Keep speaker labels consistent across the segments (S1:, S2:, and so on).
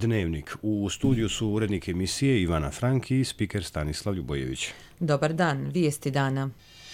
S1: Dnevnik. U studiju su urednik emisije Ivana Frank i spiker Stanislav Ljubojević.
S2: Dobar dan, vijesti dana.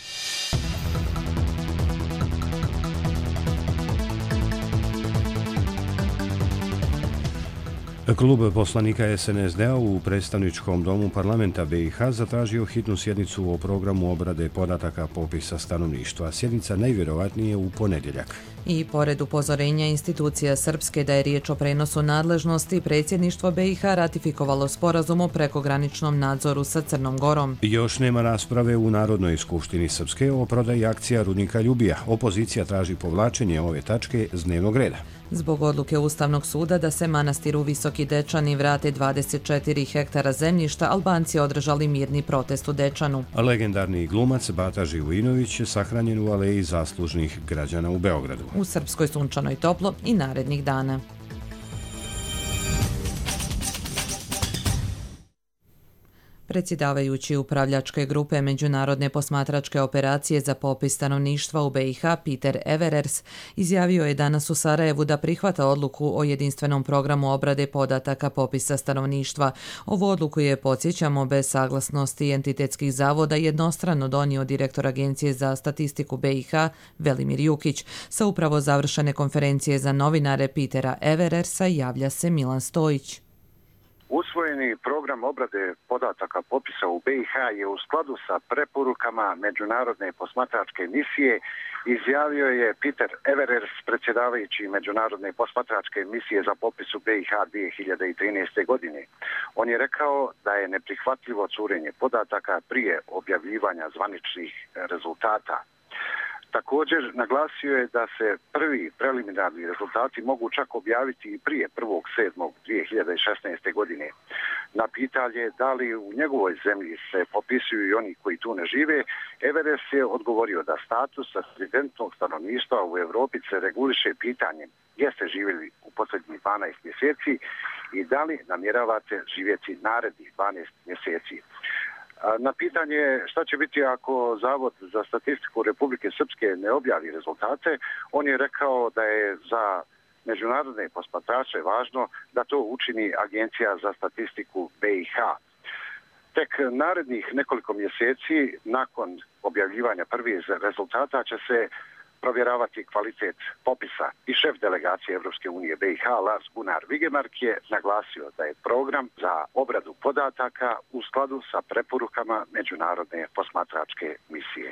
S1: Klub poslanika SNSD-a u predstavničkom domu parlamenta BiH zatražio hitnu sjednicu o programu obrade podataka popisa stanovništva. Sjednica najvjerovatnije u ponedjeljak.
S2: I pored upozorenja institucija Srpske da je riječ o prenosu nadležnosti, predsjedništvo BiH ratifikovalo sporazum o prekograničnom nadzoru sa Crnom Gorom.
S1: Još nema rasprave u Narodnoj skupštini Srpske o prodaji akcija rudnika Ljubija. Opozicija traži povlačenje ove tačke s dnevnog reda.
S2: Zbog odluke Ustavnog suda da se manastiru Visoki Dečani vrate 24 hektara zemljišta, Albanci održali mirni protest u Dečanu.
S1: Legendarni glumac Bata Živojinović je sahranjen u aleji zaslužnih građana u Beogradu.
S2: U Srpskoj sunčano i toplo i narednih dana. Predsjedavajući upravljačke grupe Međunarodne posmatračke operacije za popis stanovništva u BiH Peter Everers izjavio je danas u Sarajevu da prihvata odluku o jedinstvenom programu obrade podataka popisa stanovništva. Ovu odluku je, podsjećamo, bez saglasnosti entitetskih zavoda jednostrano donio direktor Agencije za statistiku BiH Velimir Jukić. Sa upravo završene konferencije za novinare Petera Everersa javlja se Milan Stojić.
S3: Usvojeni program obrade podataka popisa u BiH je u skladu sa preporukama Međunarodne posmatračke misije, izjavio je Peter Everers, predsjedavajući Međunarodne posmatračke misije za popis u BiH 2013. godine. On je rekao da je neprihvatljivo curenje podataka prije objavljivanja zvaničnih rezultata. Također naglasio je da se prvi preliminarni rezultati mogu čak objaviti i prije 1.7.2016. godine. Na pitanje da li u njegovoj zemlji se popisuju i oni koji tu ne žive, Everes je odgovorio da status rezidentnog stanovništva u Europi se reguliše pitanjem gdje ste živjeli u posljednjih 12 mjeseci i da li namjeravate živjeti narednih 12 mjeseci. Na pitanje šta će biti ako Zavod za statistiku Republike Srpske ne objavi rezultate, on je rekao da je za međunarodne posmatrače važno da to učini Agencija za statistiku BiH. Tek narednih nekoliko mjeseci nakon objavljivanja prvih rezultata će se provjeravati kvalitet popisa i šef delegacije Europske unije BiH Lars Gunnar Vigemark je naglasio da je program za obradu podataka u skladu sa preporukama Međunarodne posmatračke misije.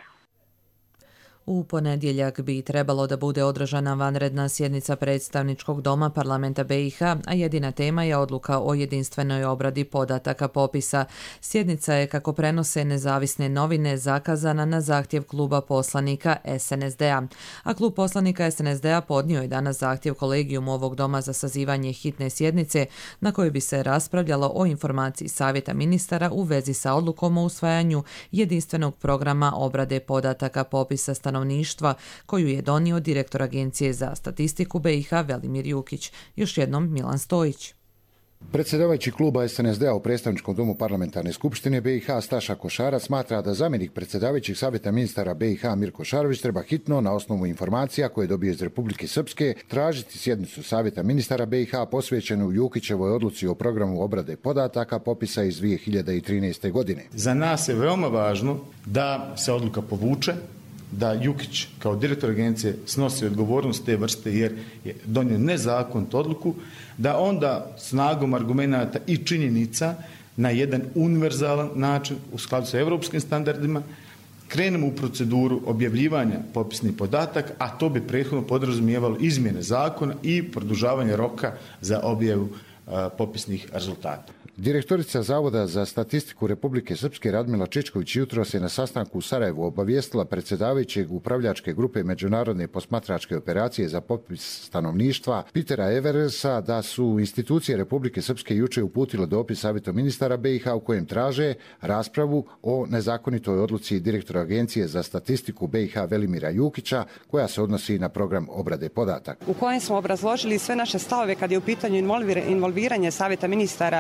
S2: U ponedjeljak bi trebalo da bude održana vanredna sjednica predstavničkog doma parlamenta BiH, a jedina tema je odluka o jedinstvenoj obradi podataka popisa. Sjednica je, kako prenose nezavisne novine, zakazana na zahtjev kluba poslanika SNSD-a. A klub poslanika SNSD-a podnio je danas zahtjev kolegijumu ovog doma za sazivanje hitne sjednice na kojoj bi se raspravljalo o informaciji Savjeta ministara u vezi sa odlukom o usvajanju jedinstvenog programa obrade podataka popisa stanovništva koju je donio direktor Agencije za statistiku BiH Velimir Jukić. Još jednom Milan Stojić.
S4: Predsjedavajući kluba SNSD-a u predstavničkom domu parlamentarne skupštine BiH Staša Košarac smatra da zamjenik predsjedavajućeg savjeta ministara BiH Mirko Šarović treba hitno, na osnovu informacija koje je dobio iz Republike Srpske, tražiti sjednicu savjeta ministara BiH posvećenu Jukićevoj odluci o programu obrade podataka popisa iz 2013. godine.
S5: Za nas je veoma važno da se odluka povuče, da Jukić kao direktor agencije snosi odgovornost te vrste jer je donio nezakonitu odluku, da onda snagom argumenata i činjenica na jedan univerzalan način u skladu sa europskim standardima krenemo u proceduru objavljivanja popisnih podataka, a to bi prethodno podrazumijevalo izmjene zakona i produžavanje roka za objavu popisnih rezultata.
S4: Direktorica Zavoda za statistiku Republike Srpske Radmila Čičković jutros je na sastanku u Sarajevu obavijestila predsjedavajućeg upravljačke grupe Međunarodne posmatračke operacije za popis stanovništva Petera Eversa da su institucije Republike Srpske jučer uputile dopis Savjetu ministara BiH u kojem traže raspravu o nezakonitoj odluci direktora Agencije za statistiku BiH Velimira Jukića koja se odnosi na program obrade podataka.
S6: U kojem smo obrazložili sve naše stavove kad je u pitanju involviranje Savjeta ministara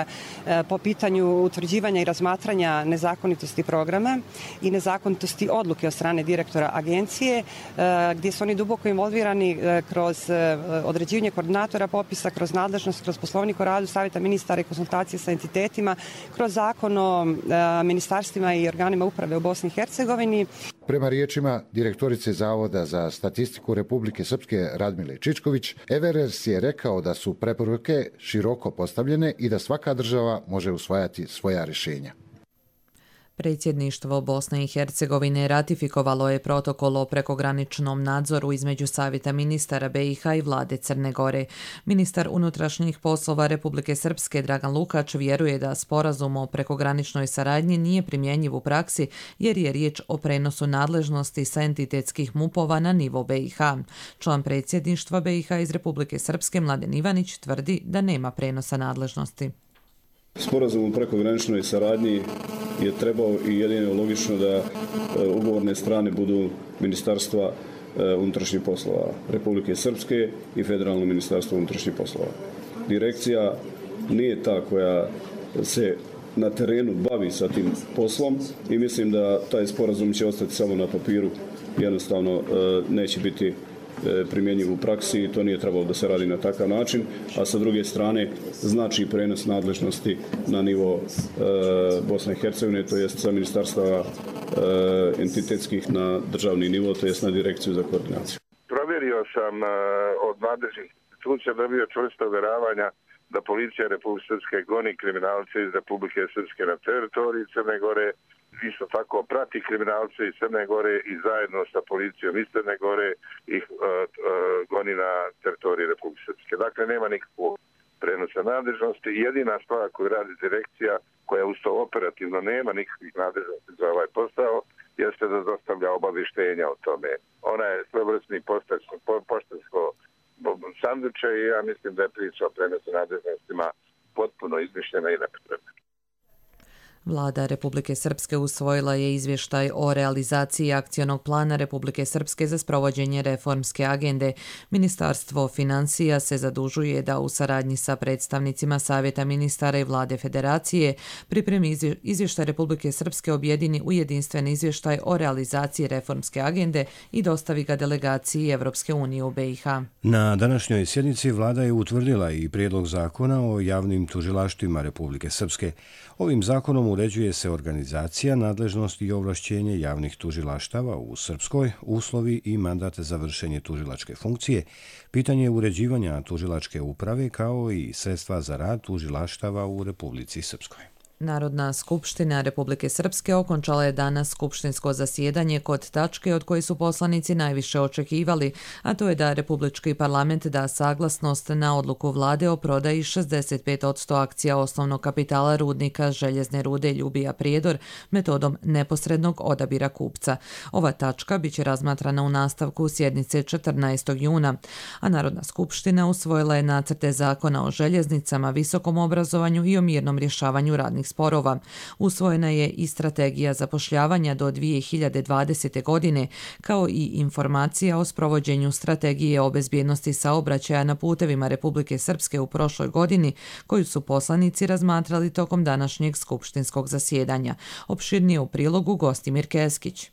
S6: po pitanju utvrđivanja i razmatranja nezakonitosti programa i nezakonitosti odluke od strane direktora agencije, gdje su oni duboko involvirani kroz određivanje koordinatora popisa, kroz nadležnost, kroz poslovnik o radu Savjeta ministara i konsultacije sa entitetima, kroz zakon o ministarstvima i organima uprave u Bosni i Hercegovini.
S4: Prema riječima direktorice Zavoda za statistiku Republike Srpske Radmile Čičković, Everers je rekao da su preporuke široko postavljene i da svaka država može usvajati svoja rješenja.
S2: Predsjedništvo Bosne i Hercegovine ratifikovalo je protokol o prekograničnom nadzoru između Savjeta ministara BiH i vlade Crne Gore. Ministar unutrašnjih poslova Republike Srpske Dragan Lukač vjeruje da sporazum o prekograničnoj saradnji nije primjenjiv u praksi jer je riječ o prenosu nadležnosti sa entitetskih MUP-ova na nivo BiH. Član predsjedništva BiH iz Republike Srpske Mladen Ivanić tvrdi da nema prenosa nadležnosti.
S7: Sporazum o prekograničnoj saradnji je trebao i jedino logično da ugovorne strane budu Ministarstva unutrašnjih poslova Republike Srpske i Federalno ministarstvo unutrašnjih poslova. Direkcija nije ta koja se na terenu bavi sa tim poslom i mislim da taj sporazum će ostati samo na papiru, jednostavno neće biti primjenjiv u praksi i to nije trebalo da se radi na takav način, a sa druge strane znači prenos nadležnosti na nivo Bosne i Hercegovine, to jest sa ministarstva entitetskih na državni nivo, to jest na direkciju za koordinaciju.
S8: Provjerio sam od nadležnih institucija, dobio čvrsta uvjeravanja da policija Republike Srpske goni kriminalce iz Republike Srpske na teritoriji Crne Gore, isto tako prati kriminalce iz Crne Gore i zajedno sa policijom iz Crne Gore ih goni na teritoriji Republike Srpske. Dakle, nema nikakvog prenosa nadležnosti. Jedina stvar koju radi direkcija, koja uz to operativno nema nikakvih nadležnosti za ovaj posao, jeste da dostavlja obavještenja o tome. Ona je svojevrsni poštansko sanduče i ja mislim da je priča o prenosu nadležnostima potpuno izmišljena i nepotrebna.
S2: Vlada Republike Srpske usvojila je izvještaj o realizaciji akcionog plana Republike Srpske za sprovođenje reformske agende. Ministarstvo financija se zadužuje da u saradnji sa predstavnicima Savjeta ministara i Vlade Federacije pripremi izvještaj Republike Srpske objedini u jedinstven izvještaj o realizaciji reformske agende i dostavi ga delegaciji Evropske unije u BiH.
S1: Na današnjoj sjednici vlada je utvrdila i prijedlog zakona o javnim tužilaštvima Republike Srpske. Ovim zakonom uređuje se organizacija, nadležnost i ovlašćenje javnih tužilaštava u Srpskoj, uslovi i mandat za vršenje tužilačke funkcije, pitanje uređivanja tužilačke uprave kao i sredstva za rad tužilaštava u Republici Srpskoj.
S2: Narodna skupština Republike Srpske okončala je danas skupštinsko zasjedanje kod tačke od koje su poslanici najviše očekivali, a to je da Republički parlament da saglasnost na odluku vlade o prodaji 65% akcija osnovnog kapitala rudnika željezne rude Ljubija Prijedor metodom neposrednog odabira kupca. Ova tačka biće razmatrana u nastavku sjednice 14. juna, a Narodna skupština usvojila je nacrte zakona o željeznicama, visokom obrazovanju i o mirnom rješavanju radnih sporova. Usvojena je i strategija zapošljavanja do 2020. godine, kao i informacija o sprovođenju strategije o bezbjednosti saobraćaja na putevima Republike Srpske u prošloj godini, koju su poslanici razmatrali tokom današnjeg skupštinskog zasjedanja. Opširnije u prilogu Gostimir Keskić.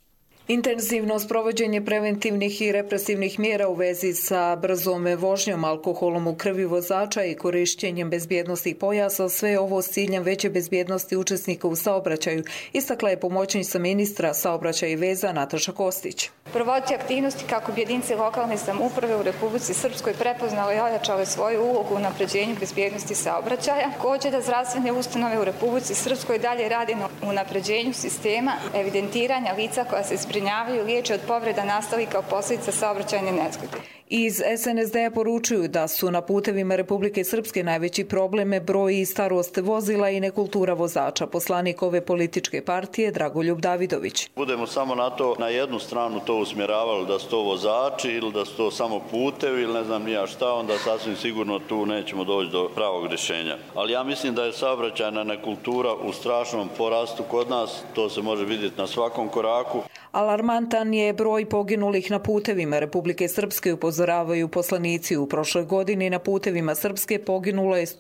S9: Intenzivno sprovođenje preventivnih i represivnih mjera u vezi sa brzom vožnjom, alkoholom u krvi vozača i korištenjem bezbjednosnih pojasa, sve ovo s ciljem veće bezbjednosti učesnika u saobraćaju, istakla je pomoćnica ministra saobraćaja i veza Nataša Kostić.
S10: Provoditi aktivnosti kako bi jedinice lokalne samouprave u Republici Srpskoj prepoznale i ojačale svoju ulogu u napređenju bezbjednosti saobraćaja. Također da zdravstvene ustanove u Republici Srpskoj dalje rade na unapređenju sistema evidentiranja lica koja se zbrinjavaju i liječe od povreda nastalih kao posljedica saobraćajne nezgode.
S9: Iz SNSD poručuju da su na putevima Republike Srpske najveći probleme broj i starost vozila i nekultura vozača. Poslanik ove političke partije Dragoljub Davidović.
S11: Budemo samo na jednu stranu to usmjeravali da su to vozači ili da su to samo putevi ili ne znam nija šta, onda sasvim sigurno tu nećemo doći do pravog rješenja. Ali ja mislim da je saobraćajna nekultura u strašnom porastu kod nas, to se može vidjeti na svakom koraku.
S9: Alarmantan je broj poginulih na putevima Republike Srpske, upozoravaju poslanici. U prošloj godini na putevima Srpske poginulo je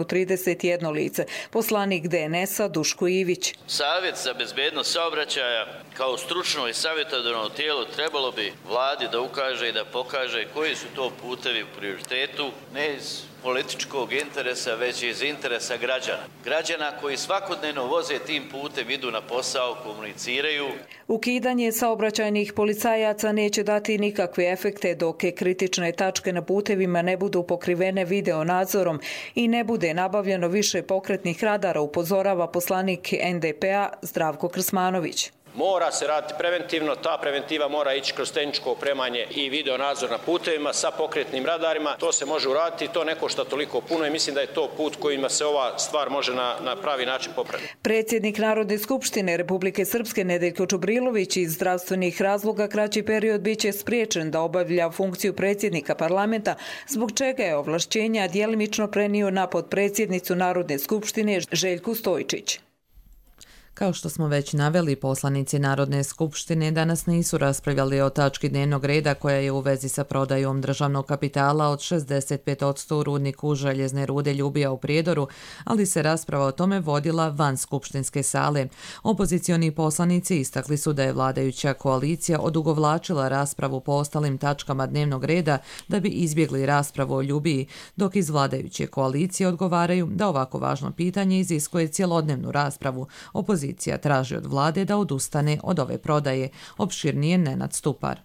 S9: 131 lice. Poslanik DNS-a Duško Ivić.
S12: Savjet za bezbednost saobraćaja kao stručno i savjetodavno tijelo trebalo bi vladi da ukaže i da pokaže koji su to putevi u prioritetu, ne iz političkog interesa, već iz interesa građana. Građana koji svakodnevno voze tim putem, idu na posao, komuniciraju.
S9: Ukidanje saobraćajnih policajaca neće dati nikakve efekte dok kritične tačke na putevima ne budu pokrivene video nadzorom i ne bude nabavljeno više pokretnih radara, upozorava poslanik NDP-a Zdravko Krsmanović.
S13: Mora se raditi preventivno, ta preventiva mora ići kroz tehničko opremanje i video nadzor na putevima sa pokretnim radarima. To se može uraditi, to ne košta toliko puno i mislim da je to put kojima se ova stvar može na pravi način popraviti.
S9: Predsjednik Narodne skupštine Republike Srpske Nedeljko Čubrilović iz zdravstvenih razloga kraći period biće spriječen da obavlja funkciju predsjednika parlamenta, zbog čega je ovlašćenja djelimično prenio na potpredsjednicu Narodne skupštine Željku Stojčić.
S2: Kao što smo već naveli, poslanici Narodne skupštine danas nisu raspravljali o tački dnevnog reda koja je u vezi sa prodajom državnog kapitala od 65% u rudniku željezne rude Ljubija u Prijedoru, ali se rasprava o tome vodila van skupštinske sale. Opozicioni poslanici istakli su da je vladajuća koalicija odugovlačila raspravu po ostalim tačkama dnevnog reda da bi izbjegli raspravu o Ljubiji, dok iz vladajuće koalicije odgovaraju da ovako važno pitanje iziskuje cjelodnevnu raspravu. Opozicija traži od vlade da odustane od ove prodaje. Opširnije Nenad Stupar.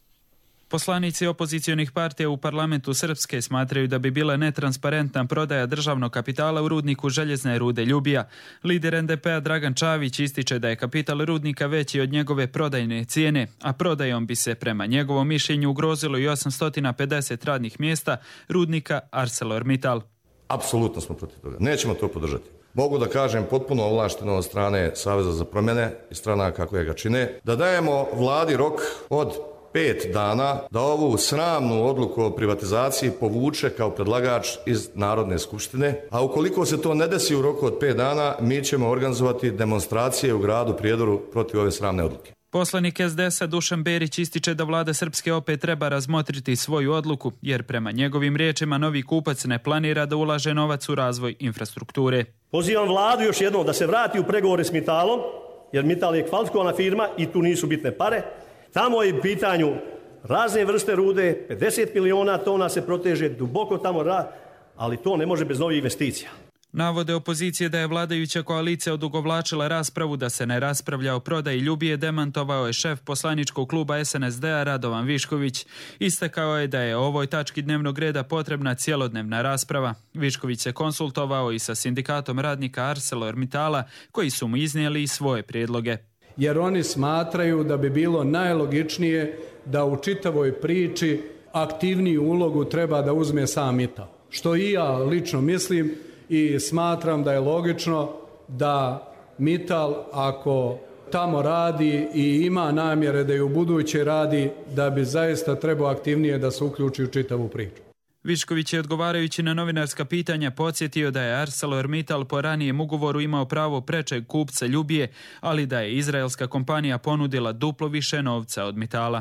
S14: Poslanici opozicionih partija u parlamentu Srpske smatraju da bi bila netransparentna prodaja državnog kapitala u rudniku željezne rude Ljubija. Lider NDP-a Dragan Čavić ističe da je kapital rudnika veći od njegove prodajne cijene, a prodajom bi se prema njegovom mišljenju ugrozilo i 850 radnih mjesta rudnika ArcelorMittal.
S15: Apsolutno smo protiv toga. Nećemo to podržati. Mogu da kažem potpuno ovlašteno od strane Saveza za promjene i stranaka koje ga čine, da dajemo vladi rok od 5 dana da ovu sramnu odluku o privatizaciji povuče kao predlagač iz Narodne skupštine, a ukoliko se to ne desi u roku od 5 dana, mi ćemo organizovati demonstracije u gradu Prijedoru protiv ove sramne odluke.
S14: Poslanik SDS-a Dušan Berić ističe da vlada Srpske opet treba razmotriti svoju odluku, jer prema njegovim riječima novi kupac ne planira da ulaže novac u razvoj infrastrukture.
S16: Pozivam vladu još jednom da se vrati u pregovore s Mittalom, jer Mittal je kvalifikovana firma i tu nisu bitne pare. Tamo je u pitanju razne vrste rude, 50 miliona tona se proteže duboko tamo, ali to ne može bez novih investicija.
S14: Navode opozicije da je vladajuća koalicija odugovlačila raspravu da se ne raspravlja o prodaji Ljubije demantovao je šef poslaničkog kluba SNSD-a Radovan Višković. Istakao je da je o ovoj tački dnevnog reda potrebna cjelodnevna rasprava. Višković se konsultovao i sa sindikatom radnika ArcelorMittala koji su mu iznijeli i svoje prijedloge.
S17: Jer oni smatraju da bi bilo najlogičnije da u čitavoj priči aktivniju ulogu treba da uzme sam Mittal. Što i ja lično mislim i smatram da je logično da Mittal, ako tamo radi i ima namjere da i u buduće radi, da bi zaista trebao aktivnije da se uključi u čitavu priču.
S14: Višković je odgovarajući na novinarska pitanja podsjetio da je ArcelorMittal po ranijem ugovoru imao pravo prečeg kupca Ljubije, ali da je izraelska kompanija ponudila duplo više novca od Mittala.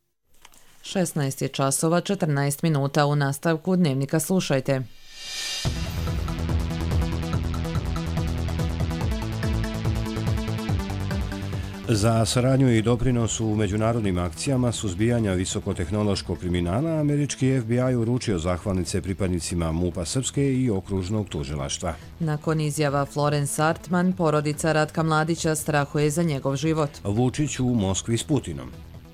S2: 16 je časova, 14 minuta. U nastavku Dnevnika slušajte.
S1: Za saradnju i doprinos u međunarodnim akcijama suzbijanja visokotehnološkog kriminala, američki FBI uručio zahvalnice pripadnicima MUP-a Srpske i okružnog tužilaštva.
S2: Nakon izjava Florence Artman, porodica Ratka Mladića strahuje za njegov život.
S1: Vučić u Moskvi s Putinom.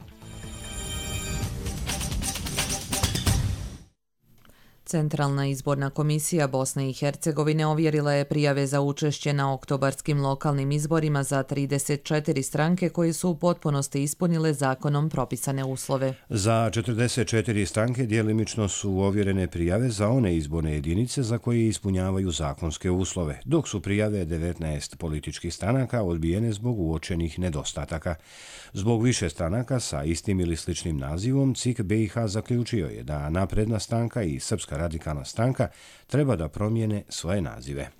S2: Centralna izborna komisija Bosne i Hercegovine ovjerila je prijave za učešće na oktobarskim lokalnim izborima za 34 stranke koje su u potpunosti ispunile zakonom propisane uslove.
S1: Za 44 stranke djelimično su ovjerene prijave za one izborne jedinice za koje ispunjavaju zakonske uslove, dok su prijave 19 političkih stranaka odbijene zbog uočenih nedostataka. Zbog više stranaka sa istim ili sličnim nazivom, CIK BiH zaključio je da Napredna stranka i Srpska radikalna stranka treba da promijene svoje nazive.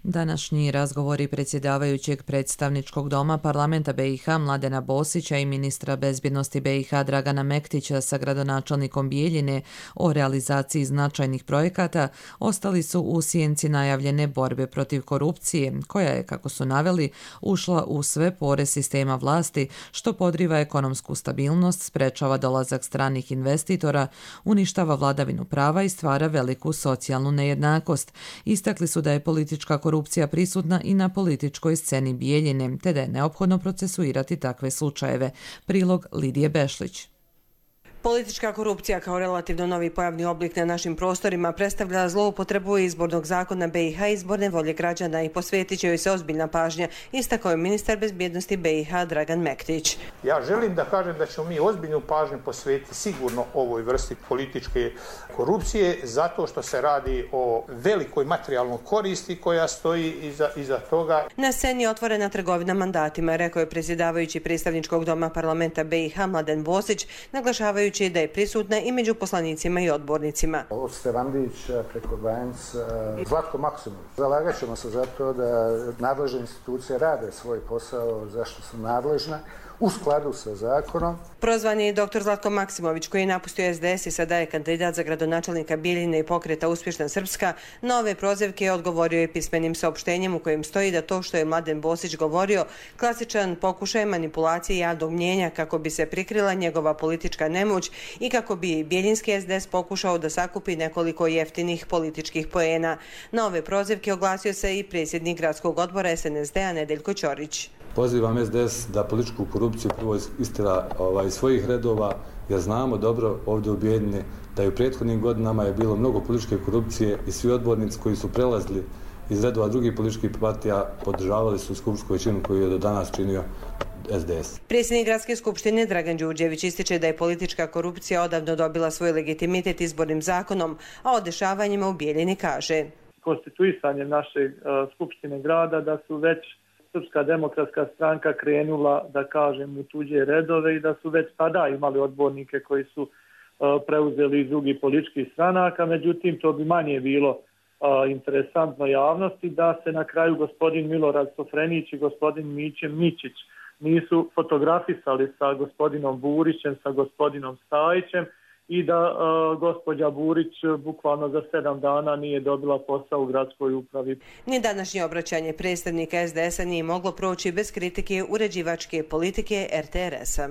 S2: Današnji razgovori predsjedavajućeg predstavničkog doma parlamenta BiH Mladena Bosića i ministra bezbjednosti BiH Dragana Mektića sa gradonačelnikom Bijeljine o realizaciji značajnih projekata ostali su u sjenci najavljene borbe protiv korupcije, koja je, kako su naveli, ušla u sve pore sistema vlasti, što podriva ekonomsku stabilnost, sprečava dolazak stranih investitora, uništava vladavinu prava i stvara veliku socijalnu nejednakost. Istakli su da je politička korupcija prisutna i na političkoj sceni Bijeljine, te da je neophodno procesuirati takve slučajeve. Prilog Lidije Bešlić.
S18: Politička korupcija kao relativno novi pojavni oblik na našim prostorima predstavlja zloupotrebu izbornog zakona BiH i izborne volje građana i posvetit će joj se ozbiljna pažnja, istakao je ministar bezbjednosti BiH Dragan Mektić.
S19: Ja želim da kažem da ćemo mi ozbiljnu pažnju posvetiti sigurno ovoj vrsti političke korupcije, zato što se radi o velikoj materijalnoj koristi koja stoji iza toga.
S18: Na sceni je otvorena trgovina mandatima, rekao je predsjedavajući predstavničkog doma parlamenta BiH Mladen Bosić, naglašavajući da je prisutna i među poslanicima i odbornicima.
S20: Od Stevandić preko Banjc, Zlatko Maksimović. Zalagat ćemo se za to da nadležne institucije rade svoj posao za što su nadležne, u skladu sa zakonom.
S18: Prozvan je i dr. Zlatko Maksimović, koji je napustio SDS i sada je kandidat za gradonačelnika Bijeljine i pokreta Uspješna Srpska. Na ove prozivke je odgovorio i pismenim saopštenjem u kojem stoji da to što je Mladen Bosić govorio klasičan pokušaj manipulacije javnog mnijenja kako bi se prikrila njegova politička nemoć i kako bi bijeljinski SDS pokušao da sakupi nekoliko jeftinih političkih poena. Na ove prozivke oglasio se i predsjednik gradskog odbora SNSD-a Nedeljko Ćorić.
S21: Pozivam SDS da političku korupciju prvo istjera iz svojih redova, jer znamo dobro ovdje u Bijeljini da je u prethodnim godinama je bilo mnogo političke korupcije i svi odbornici koji su prelazili iz redova drugih političkih partija podržavali su skupštinsku većinu koju je do danas činio SDS.
S18: Predsjednik Gradske skupštine Dragan Đurđević ističe da je politička korupcija odavno dobila svoj legitimitet izbornim zakonom, a o dešavanjima u Bijeljini kaže:
S22: konstituisanjem naše skupštine grada da su već Srpska demokratska stranka krenula, da kažem, u tuđe redove i da su već tada imali odbornike koji su preuzeli iz drugih političkih stranaka, međutim to bi manje bilo interesantno javnosti da se na kraju gospodin Milorad Sofrenić i gospodin Miće Mičić nisu fotografisali sa gospodinom Burićem, sa gospodinom Stajićem i da gospođa Burić bukvalno za 7 dana nije dobila posao u gradskoj upravi.
S18: Ni današnje obraćanje predstavnika SDS-a nije moglo proći bez kritike uređivačke politike RTRS-a.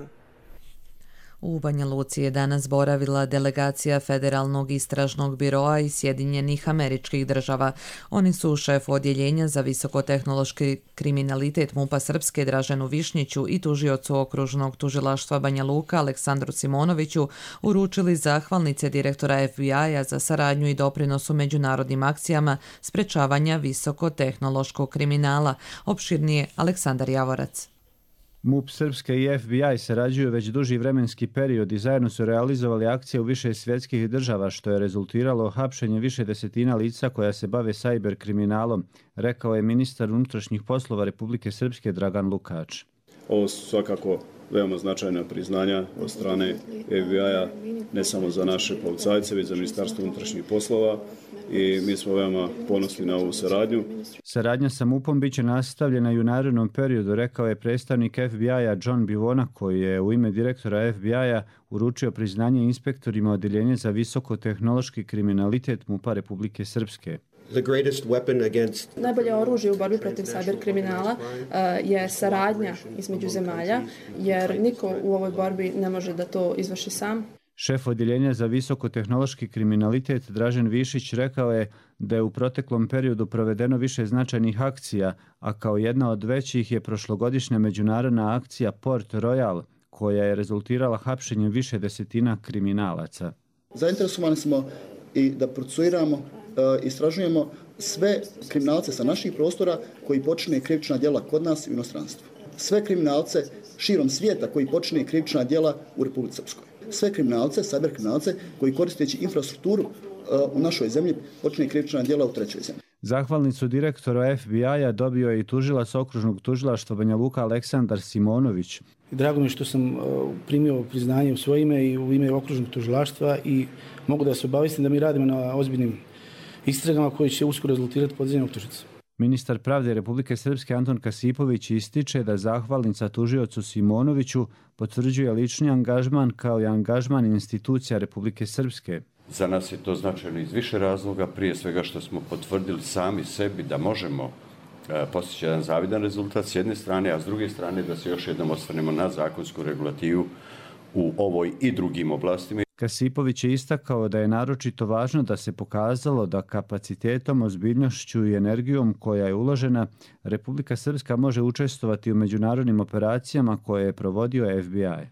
S2: U Banja Luci je danas boravila delegacija Federalnog istražnog biroa iz Sjedinjenih Američkih Država. Oni su šef odjeljenja za visokotehnološki kriminalitet MUP-a Srpske Draženu Višnjiću i tužiocu okružnog tužilaštva Banja Luka Aleksandru Simonoviću uručili zahvalnice direktora FBI-a za saradnju i doprinos u međunarodnim akcijama sprečavanja visokotehnološkog kriminala. Opširnije Aleksandar Javorac.
S23: MUP Srpske i FBI sarađuju već duži vremenski period i zajedno su realizovali akcije u više svjetskih država, što je rezultiralo hapšenjem više desetina lica koja se bave sajber kriminalom, rekao je ministar unutrašnjih poslova Republike Srpske Dragan Lukač.
S7: Ovo su svakako veoma značajna priznanja od strane FBI-a, ne samo za naše policajce, već za Ministarstvo unutrašnjih poslova, i mi smo veoma ponosni na ovu saradnju.
S23: Saradnja sa MUP-om biće nastavljena i u narednom periodu, rekao je predstavnik FBI-a John Bivona, koji je u ime direktora FBI-a uručio priznanje inspektorima Odjeljenja za visokotehnološki kriminalitet MUP-a Republike Srpske.
S24: Najbolje oružje u borbi protiv cyber kriminala je saradnja između zemalja, jer niko u ovoj borbi ne može da to izvrši sam.
S23: Šef Odjeljenja za visokotehnološki kriminalitet Dražen Višić rekao je da je u proteklom periodu provedeno više značajnih akcija, a kao jedna od većih je prošlogodišnja međunarodna akcija Port Royal, koja je rezultirala hapšenjem više desetina kriminalaca.
S25: Zainteresovani smo i da procesuiramo, istražujemo sve kriminalce sa naših prostora koji počine krivična djela kod nas i u inostranstvu. Sve kriminalce širom svijeta koji počine krivična djela u Republici Srpskoj. Sve kriminalce, cyber kriminalce koji koristeći infrastrukturu u našoj zemlji počine krivična djela u trećoj zemlji.
S23: Zahvalnicu direktora FBI-a dobio je i tužilac okružnog tužilaštva Banja Luka Aleksandar Simonović.
S26: Drago mi je što sam primio priznanje u svoje ime i u ime okružnog tužilaštva i mogu da se obavistim da mi radimo na ozbiljnim istragama koji će uskoro rezultirati podizanjem optužnice.
S23: Ministar pravde Republike Srpske Anton Kasipović ističe da zahvalnica tužiocu Simonoviću potvrđuje lični angažman kao i angažman institucija Republike Srpske.
S3: Za nas je to značajno iz više razloga, prije svega što smo potvrdili sami sebi da možemo postići jedan zavidan rezultat s jedne strane, a s druge strane da se još jednom osvrnemo na zakonsku regulativu u ovoj i drugim oblastima.
S23: Kasipović je istakao da je naročito važno da se pokazalo da kapacitetom, ozbiljnošću i energijom koja je uložena, Republika Srpska može učestvovati u međunarodnim operacijama koje je provodio FBI.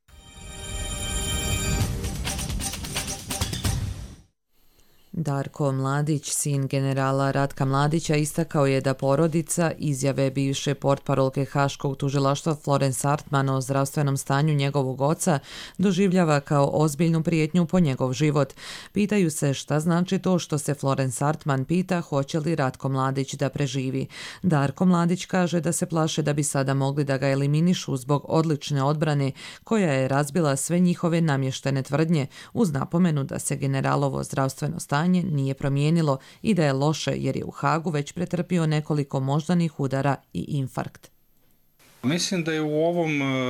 S2: Darko Mladić, sin generala Ratka Mladića, istakao je da porodica izjave bivše portparolke Haškog tužilaštva Florence Hartman o zdravstvenom stanju njegovog oca doživljava kao ozbiljnu prijetnju po njegov život. Pitaju se šta znači to što se Florence Hartman pita hoće li Ratko Mladić da preživi. Darko Mladić kaže da se plaše da bi sada mogli da ga eliminišu zbog odlične odbrane koja je razbila sve njihove namještene tvrdnje uz napomenu da se generalovo zdravstveno stanje nije promijenilo i da je loše jer je u Hagu već pretrpio nekoliko moždanih udara i infarkt.
S4: Mislim da je u ovom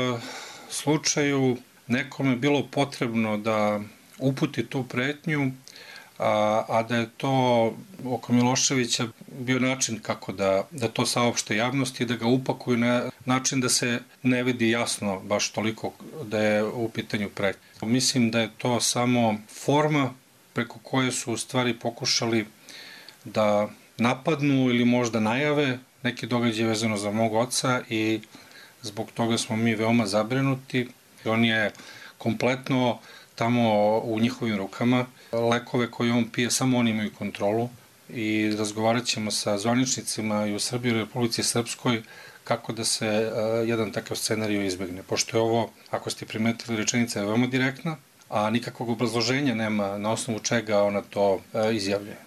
S4: slučaju nekome bilo potrebno da uputi tu pretnju, a da je to oko Miloševića bio način kako da to saopšte javnosti i da ga upakuju na način da se ne vidi jasno baš toliko da je u pitanju pretnja. Mislim da je to samo forma preko koje su u stvari pokušali da napadnu ili možda najave neki događaj vezano za mog oca i zbog toga smo mi veoma zabrinuti. On je kompletno tamo u njihovim rukama. Lekove koje on pije, samo oni imaju kontrolu i razgovarat ćemo sa zvaničnicima i u Srbiji i u Republici Srpskoj kako da se jedan takav scenarij izbegne. Pošto je ovo, ako ste primetili, rečenica je veoma direktna, a nikakvog obrazloženja nema na osnovu čega ona to izjavljuje.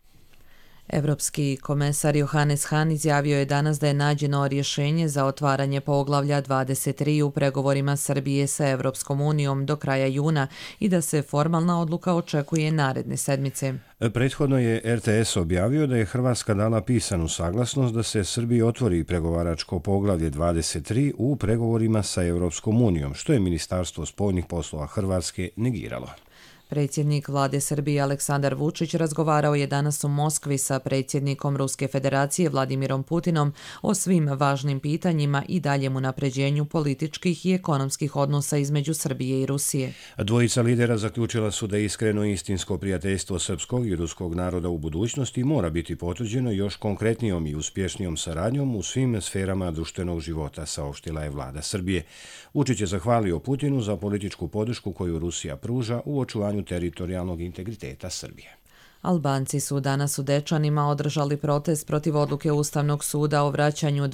S2: Evropski komesar Johannes Hahn izjavio je danas da je nađeno rješenje za otvaranje poglavlja 23 u pregovorima Srbije sa Evropskom unijom do kraja juna i da se formalna odluka očekuje naredne sedmice.
S1: Prethodno je RTS objavio da je Hrvatska dala pisanu saglasnost da se Srbiji otvori pregovaračko poglavlje 23 u pregovorima sa Evropskom unijom, što je Ministarstvo spoljnih poslova Hrvatske negiralo.
S2: Predsjednik vlade Srbije Aleksandar Vučić razgovarao je danas u Moskvi sa predsjednikom Ruske federacije Vladimirom Putinom o svim važnim pitanjima i daljem unapređenju političkih i ekonomskih odnosa između Srbije i Rusije.
S1: Dvojica lidera zaključila su da iskreno i istinsko prijateljstvo srpskog i ruskog naroda u budućnosti mora biti potvrđeno još konkretnijom i uspješnijom saradnjom u svim sferama društvenog života, saopštila je vlada Srbije. Vučić je zahvalio Putinu za političku podršku koju Rusija pruža u očuvanju teritorijalnog integriteta Srbije.
S2: Albanci su danas u Dečanima održali protest protiv odluke Ustavnog suda o vraćanju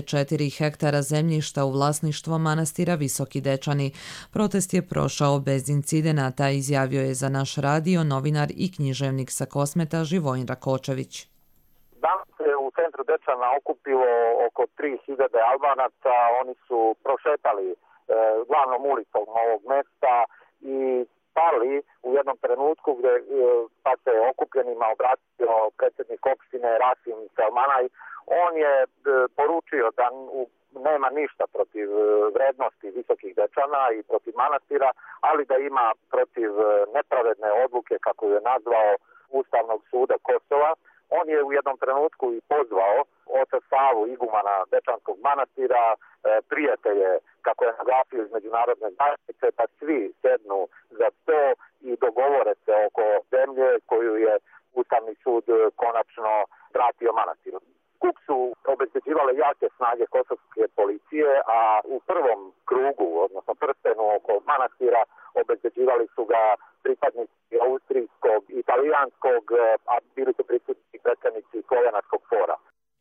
S2: 24 hektara zemljišta u vlasništvo manastira Visoki Dečani. Protest je prošao bez incidenata, izjavio je za naš radio novinar i književnik sa Kosmeta Živojin Rakočević.
S5: Danas se u centru Dečana okupilo oko 3000 Albanaca. Oni su prošetali glavnom ulicom ovog mesta i pali u jednom trenutku gdje pa se okupljenima obratio predsjednik opštine Rasim Selmanaj. On je poručio da nema ništa protiv vrednosti Visokih Dečana i protiv manastira, ali da ima protiv nepravedne odluke, kako je nazvao, Ustavnog suda Kosova. On je u jednom trenutku i pozvao oca Savu, igumana Dečanskog manastira, prijatelje, kako je naglasio, iz međunarodne zajednice, pa svi sednu za sto i dogovore se oko zemlje koju je Ustavni sud konačno vratio manastiru. Skup su obezbeđivale jake snage kosovske policije, a u prvom krugu, odnosno prstenu oko manastira, obezbeđivali su ga pripadnici austrijskog, italijanskog, a bili su prisutni predstavnici slovenačkog fora.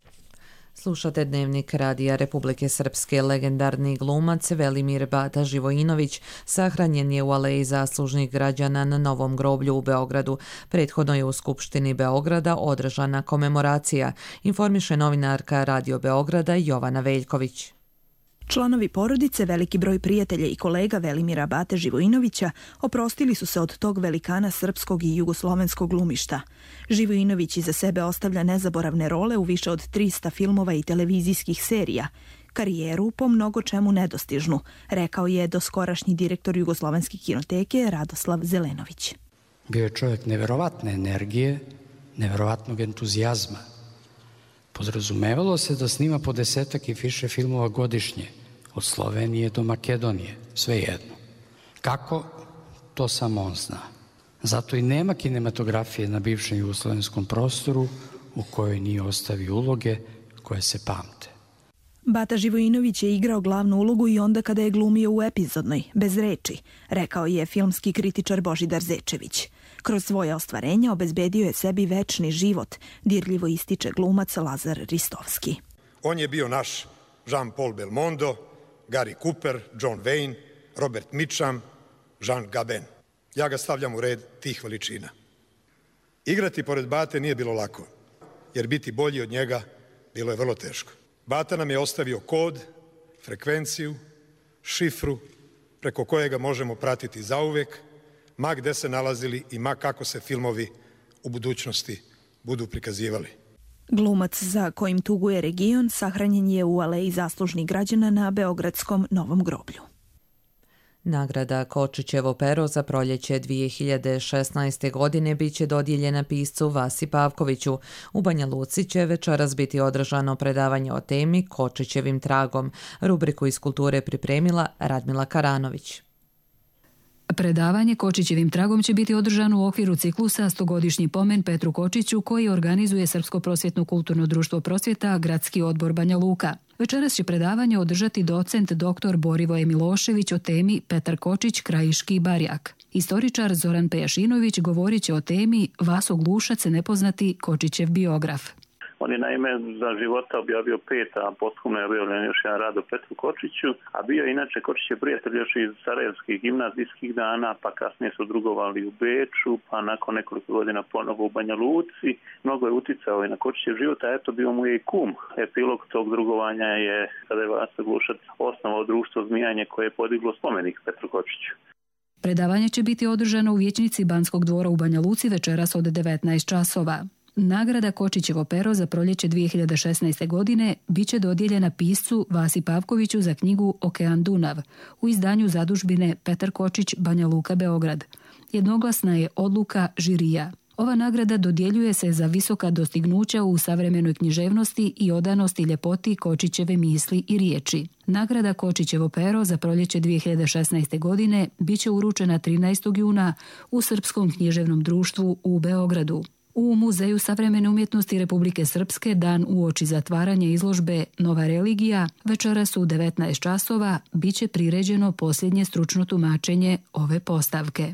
S2: Slušate Dnevnik Radija Republike Srpske. Legendarni glumac Velimir Bata Živojinović sahranjen je u Aleji zaslužnih građana na Novom groblju u Beogradu. Prethodno je u Skupštini Beograda održana komemoracija, informiše novinarka Radio Beograda Jovana Veljković.
S6: Članovi porodice, veliki broj prijatelja i kolega Velimira Bate Živojinovića oprostili su se od tog velikana srpskog i jugoslovenskog glumišta. Živojinović iza sebe ostavlja nezaboravne role u više od 300 filmova i televizijskih serija. Karijeru po mnogo čemu nedostižnu, rekao je doskorašnji direktor Jugoslovenske kinoteke Radoslav Zelenović.
S8: Bio je čovjek neverovatne energije, neverovatnog entuzijazma. Podrazumevalo se da snima po 10 i više filmova godišnje, od Slovenije do Makedonije, svejedno. Kako? To samo on zna. Zato i nema kinematografije na bivšem jugoslovenskom prostoru u kojoj nije ostavio uloge koje se pamte.
S6: Bata Živojinović je igrao glavnu ulogu i onda kada je glumio u epizodnoj, bez reči, rekao je filmski kritičar Božidar Zečević. Kroz svoje ostvarenja obezbedio je sebi večni život, dirljivo ističe glumac Lazar Ristovski.
S10: On je bio naš Jean-Paul Belmondo, Gary Cooper, John Wayne, Robert Mitchum, Jean Gabin. Ja ga stavljam u red tih veličina. Igrati pored Bate nije bilo lako, jer biti bolji od njega bilo je vrlo teško. Bata nam je ostavio kod, frekvenciju, šifru, preko kojega možemo pratiti zauvek, ma gde se nalazili i ma kako se filmovi u budućnosti budu prikazivali.
S6: Glumac za kojim tuguje region sahranjen je u aleji zaslužnih građana na Beogradskom Novom groblju.
S2: Nagrada Kočićevo pero za proljeće 2016. godine biće dodijeljena piscu Vasi Pavkoviću. U Banja Luci će večeras biti održano predavanje o temi Kočićevim tragom. Rubriku iz kulture pripremila Radmila Karanović.
S11: Predavanje Kočićevim tragom će biti održano u okviru ciklusa 100-godišnji pomen Petru Kočiću koji organizuje Srpsko prosvjetno kulturno društvo prosvjeta, Gradski odbor Banja Luka. Večeras će predavanje održati docent dr. Borivoje Milošević o temi Petar Kočić, Krajiški barjak. Istoričar Zoran Pejašinović govorit će o temi Vaso Glušac, nepoznati Kočićev biograf.
S12: On je naime za života objavio 5, a posthumno je objavljen još jedan rad o Petru Kočiću, a bio je inače Kočićev prijatelj još iz sarajevskih gimnazijskih dana, pa kasnije su drugovali u Beču, pa nakon nekoliko godina ponovo u Banja Luci. Mnogo je uticao i na Kočićev život, a eto bio mu je i kum. Epilog tog drugovanja je kada je Vaso Glušac osnovao društvo Zmijanje koje je podiglo spomenik Petru Kočiću.
S11: Predavanje će biti održano u vijećnici Banskog dvora u Banja Luci večeras od 19 časova. Nagrada Kočićevo pero za proljeće 2016. godine biće dodijeljena piscu Vasi Pavkoviću za knjigu Okean Dunav u izdanju zadužbine Petar Kočić, Banja Luka, Beograd. Jednoglasna je odluka žirija. Ova nagrada dodjeljuje se za visoka dostignuća u savremenoj književnosti i odanosti ljepoti Kočićeve misli i riječi. Nagrada Kočićevo pero za proljeće 2016. godine biće uručena 13. juna u Srpskom književnom društvu u Beogradu. U Muzeju savremene umjetnosti Republike Srpske dan uoči zatvaranja izložbe Nova religija večeras u 19 časova biće priređeno posljednje stručno tumačenje ove postavke.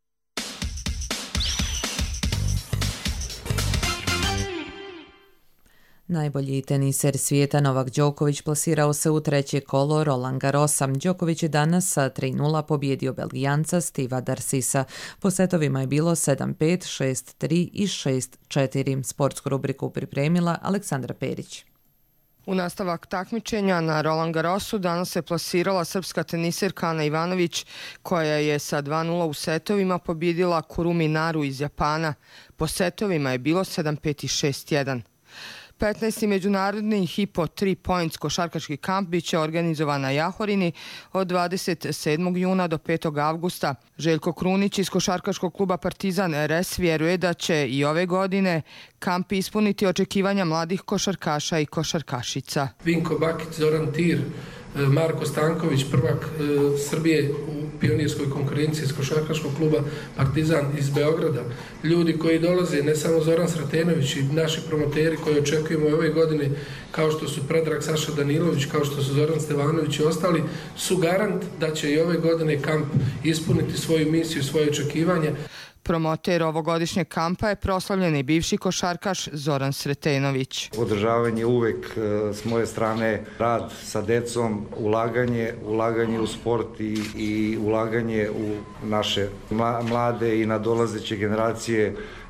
S2: Najbolji teniser svijeta Novak Đoković plasirao se u treće kolo Roland Garrosa. Đoković je danas sa 3:0 pobjedio Belgijanca Steva Darsisa. Po setovima je bilo 7-5, 6-3 i 6-4. Sportsku rubriku pripremila Aleksandra Perić.
S13: U nastavak takmičenja na Roland Garrosu danas se plasirala srpska teniserka Ana Ivanović, koja je sa 2:0 u setovima pobjedila Kurumi Naru iz Japana. Po setovima je bilo 7-5 i 6-1. 15. međunarodni Hipo 3 Points košarkaški kamp biće organizovan na Jahorini od 27. juna do 5. avgusta. Željko Krunić iz košarkaškog kluba Partizan RS vjeruje da će i ove godine kamp ispuniti očekivanja mladih košarkaša i košarkašica.
S27: Vinko Bakić, Zoran Tir, Marko Stanković, prvak Srbije u pionirskoj konkurenciji iz košarkaškog kluba Partizan iz Beograda. Ljudi koji dolaze, ne samo Zoran Sratenović i naši promoteri koji očekujemo ove godine, kao što su Predrag Saša Danilović, kao što su Zoran Stevanović i ostali, su garant da će i ove godine kamp ispuniti svoju misiju, svoje očekivanje.
S13: Promoter ovogodišnjeg kampa je proslavljeni bivši košarkaš Zoran Sretenović.
S28: Podržavanje uvek s moje strane, rad sa decom, ulaganje u sport i ulaganje u naše mlade i nadolazeće generacije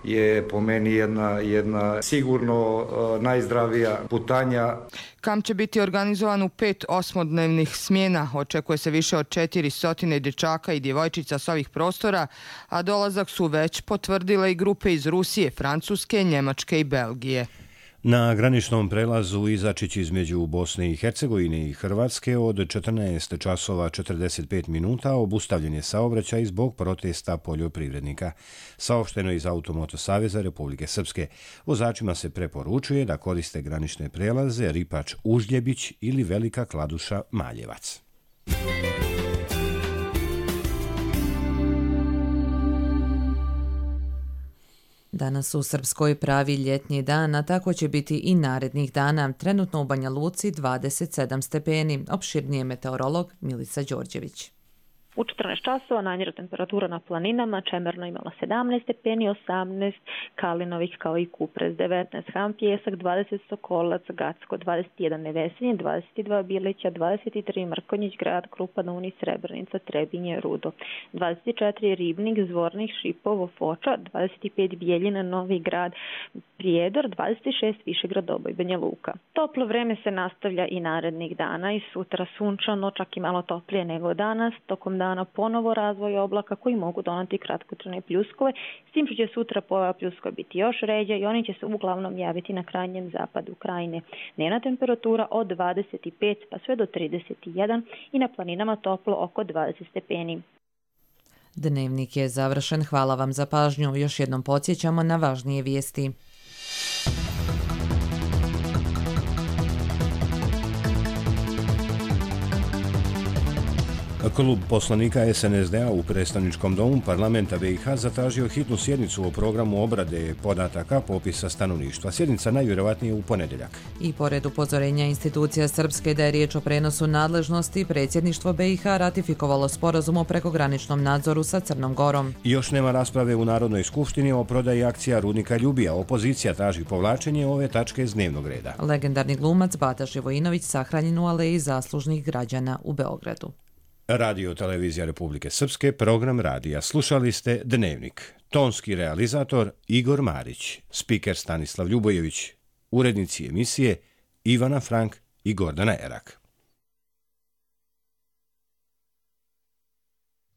S28: je po meni jedna sigurno najzdravija putanja.
S13: Kamp će biti organizovan u 5 osmodnevnih smjena. Očekuje se više od 400 dječaka i djevojčica s ovih prostora, a dolazak su već potvrdile i grupe iz Rusije, Francuske, Njemačke i Belgije.
S1: Na graničnom prelazu Izačić između Bosne i Hercegovine i Hrvatske od 14 časova 45 minuta obustavljen je saobraćaj zbog protesta poljoprivrednika. Saopšteno iz Automoto Saveza Republike Srpske. Vozačima se preporučuje da koriste granične prelaze Ripač Užljebić ili Velika Kladuša Maljevac.
S2: Danas u Srpskoj pravi ljetni dan, a tako će biti i narednih dana. Trenutno u Banja Luci 27 stepeni. Opširnije meteorolog Milica Đorđević.
S9: U 14 časova najniža temperatura na planinama, Čemerno imala 17 stepeni, 18 Kalinovih kao i Kupres, 19 Ham Pjesak, 20 Sokolac, Gacko, 21 Nevesinje, 22 Bilića, 23 Mrkonjić, Grad, Krupa, Uni, Srebrenica, Trebinje, Rudo, 24 Ribnik, Zvornik, Šipovo, Foča, 25 Bijeljina, Novi Grad, Prijedor, 26 Višegrad, Oboj, Banja Luka. Toplo vreme se nastavlja i narednih dana i sutra sunčano, čak i malo toplije nego danas, tokom dana ponovo razvoj oblaka koji mogu doneti kratkotrajne pljuskove, s tim što će sutra pojava pljuskova biti još ređa i oni će se uglavnom javiti na krajnjem zapadu krajine. Dnevna temperatura od 25 pa sve do 31 i na planinama toplo oko 20 stepeni.
S2: Dnevnik je završen. Hvala vam za pažnju. Još jednom podsjećamo na važnije vijesti.
S1: Klub poslanika SNSD-a u predstavničkom domu parlamenta BiH zatražio hitnu sjednicu o programu obrade podataka popisa stanovništva. Sjednica najvjerovatnije u ponedjeljak.
S2: I pored upozorenja institucija Srpske da je riječ o prenosu nadležnosti, predsjedništvo BiH ratifikovalo sporazum o prekograničnom nadzoru sa Crnom Gorom.
S1: Još nema rasprave u Narodnoj skupštini o prodaji akcija rudnika Ljubija. Opozicija traži povlačenje ove tačke iz dnevnog reda.
S2: Legendarni glumac Bata Živojinović sahranjen u aleji zaslužnih građana u Beogradu.
S1: Radio Televizija Republike Srpske, program radija. Slušali ste Dnevnik. Tonski realizator Igor Marić, spiker Stanislav Ljubojević, urednici emisije Ivana Frank i Gordana Erak.